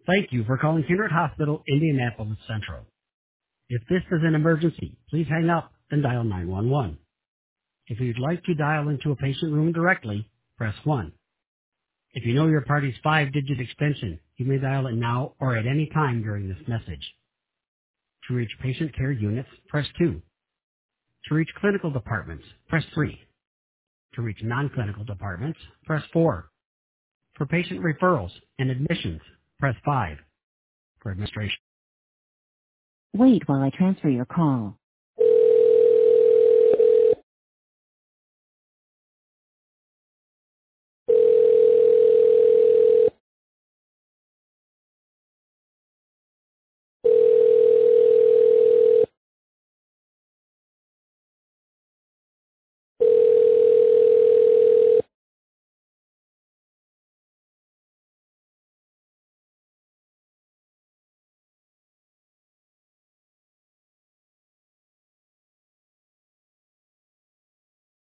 Thank you for calling Kindred Hospital, Indianapolis Central. If this is an emergency, please hang up and dial 911. If you'd like to dial into a patient room directly, press 1. If you know your party's 5-digit extension, you may dial it now or at any time during this message. To reach patient care units, press 2. To reach clinical departments, press 3. To reach non-clinical departments, press 4. For patient referrals and admissions, press 5. For administration. Wait while I transfer your call.